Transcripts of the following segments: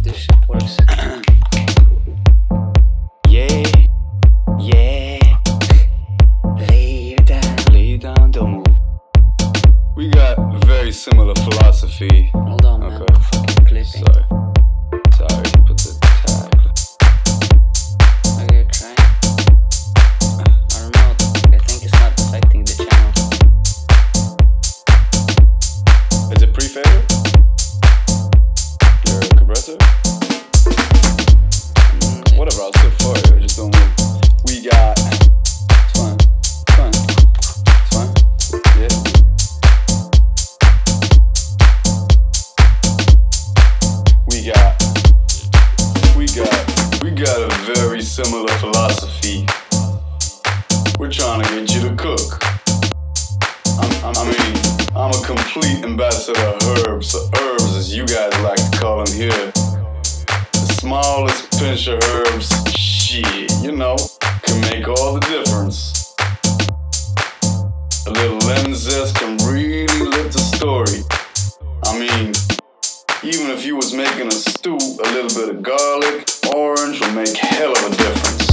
this shit works. Yeah, yeah. Lay it down, don't move. We got very similar philosophy. Hold on, man. Okay. I'm fucking clipping. Sorry, put the tag. Okay, try. I don't know. I think it's not affecting the channel. Is it pre-fader? Your compressor? Whatever, I'll sit for it. Just don't move. We got. It's fine. It's fine. It's fine. Yeah. We got a very similar philosophy. We're trying to get you to cook. I'm a complete ambassador of herbs. So herbs, as you guys like to call them here. The smallest pinch of herbs, shit, can make all the difference. A little lemon zest can really lift the story. Even if you was making a stew, a little bit of garlic, orange will make hell of a difference.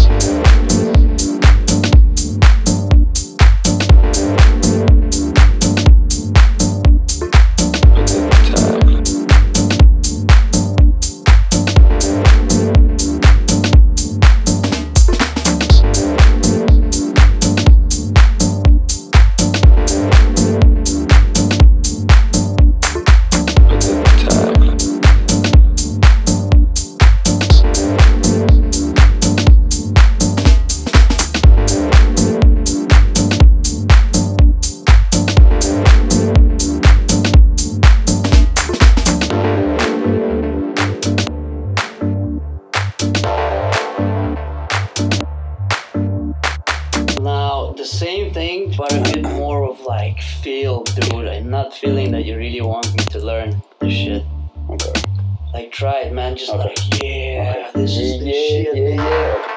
Now, the same thing, but a bit more of like feel, dude. I'm not feeling that you really want me to learn this shit. Okay. Like, try it, man. Just Okay. like, yeah, this is the Yeah, shit. yeah, yeah.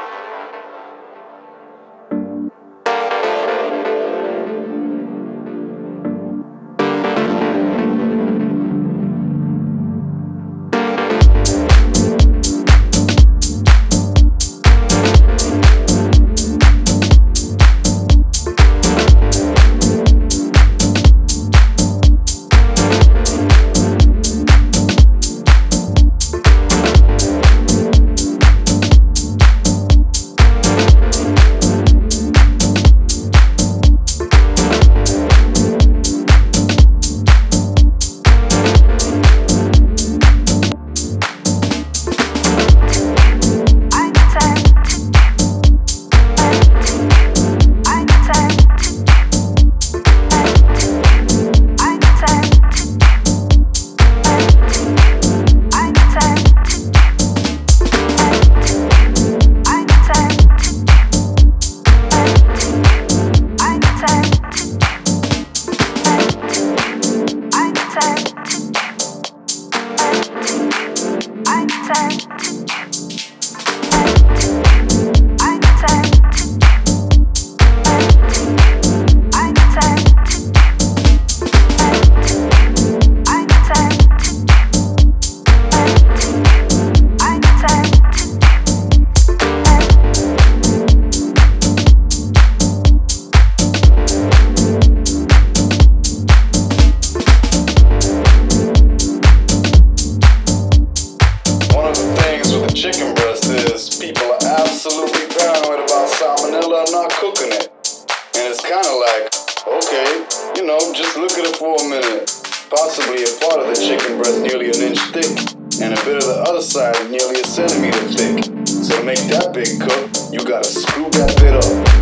Chicken breast is people are absolutely paranoid about salmonella and not cooking it. And it's kind of like, okay, just look at it for a minute. Possibly a part of the chicken breast nearly an inch thick, and a bit of the other side nearly a centimeter thick. So to make that big cook, you gotta screw that bit up.